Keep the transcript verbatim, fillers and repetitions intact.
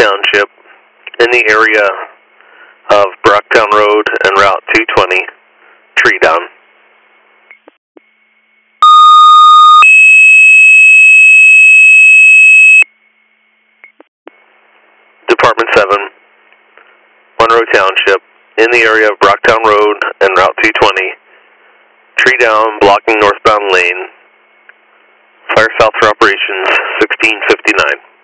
Township in the area of Brocktown Road and Route two twenty, tree down. Department seven, Monroe Township, in the area of Brocktown Road and Route two twenty, tree down, blocking northbound lane. Fire south for operations sixteen fifty-nine.